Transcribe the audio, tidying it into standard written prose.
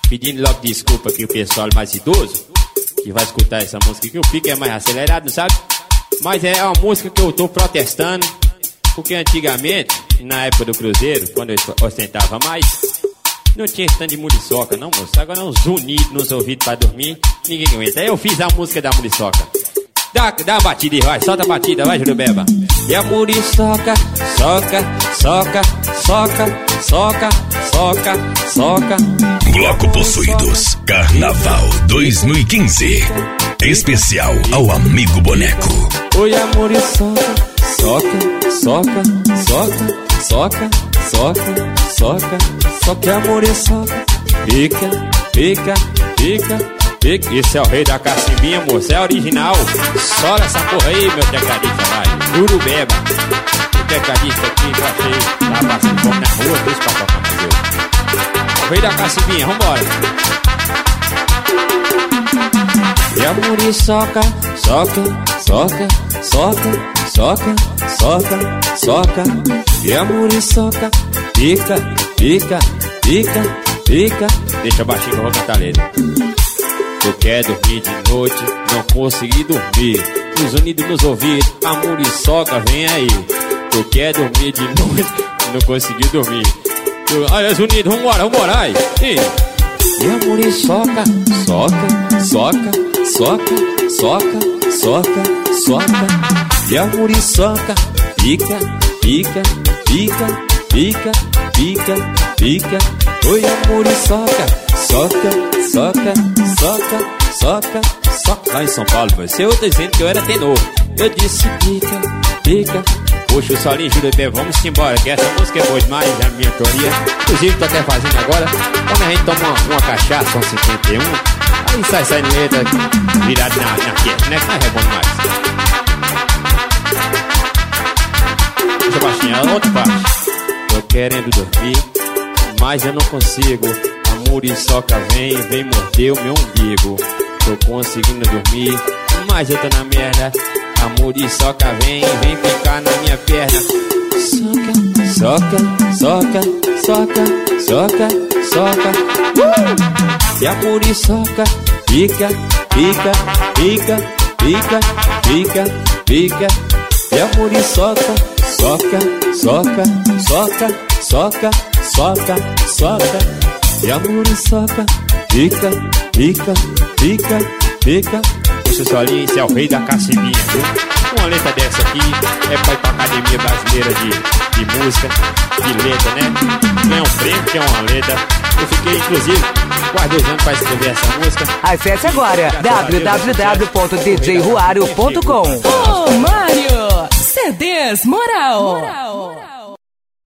Pedindo logo desculpa aqui o pessoal mais idoso que vai escutar essa música, que o pique é mais acelerado, sabe? Mas é uma música que eu tô protestando, porque antigamente, na época do Cruzeiro, quando eu ostentava mais, não tinha esse tanto de muriçoca, não, moço. Agora uns unidos nos ouvidos pra dormir, ninguém aguenta. Aí eu fiz a música da muriçoca. Dá uma batida aí, vai, solta a batida, vai, Jurubeba. E a muriçoca, soca, soca, soca, soca, soca, soca. Bloco Possuídos, Carnaval 2015. Especial ao Amigo Boneco. Oi, a muriçoca, soca, soca, soca, soca, soca, soca, soca, a muriçoca. Pica, pica, pica. Esse é o rei da cacimbinha, moço, é original. Sola essa porra aí, meu tecladista, vai. Jurubeba. O tecladista aqui, eu achei, tá passando fome na rua, deixa pra tocar mais eu. O rei da cacimbinha, vambora. E a muriçoca, soca, soca, soca, soca, soca, soca. E a muriçoca, pica, pica, pica, pica. Deixa baixinho que eu vou cantar a letra. Tu quer dormir de noite, não consegui dormir. Os unidos nos ouvidos, a muriçoca vem aí. Tu quer dormir de noite, não consegui dormir. Ai, os unidos, vambora, ai. E a muriçoca, soca, soca, soca, soca, soca, soca. E a muriçoca, pica, pica, pica, pica, pica, pica. Oi, a muriçoca, soca, soca, soca, soca, soca. Lá em São Paulo, você eu tô dizendo que eu era tenor. Eu disse pica, pica. Puxa o solinho, Jurubeba, vamos embora, que essa música é boa demais, é a minha autoria. Inclusive, tô até fazendo agora. Quando a gente toma uma cachaça, um 51, aí sai saindo letra virado na quieto, né? Que não é bom demais. Deixa baixinho, outra parte. Tô querendo dormir, mas eu não consigo. A muriçoca vem morder o meu umbigo. Tô conseguindo dormir, mas eu tô na merda. A muriçoca vem ficar na minha perna. Soca, soca, soca, soca, soca, soca. E a muriçoca pica, pica, pica, pica, pica, pica. E a muriçoca soca, soca, soca, soca, soca, soca. E a muriçoca pica, pica, pica, pica. Puxa o solinho, esse é o rei da cacimbinha, viu? Uma letra dessa aqui é pra ir pra Academia Brasileira de Música, de letra, né? Não é um prêmio, que é uma letra. Eu fiquei, inclusive, quase 2 anos pra escrever essa música. Acesse agora www.djruario.com. Ô, Mário! CDs Moral.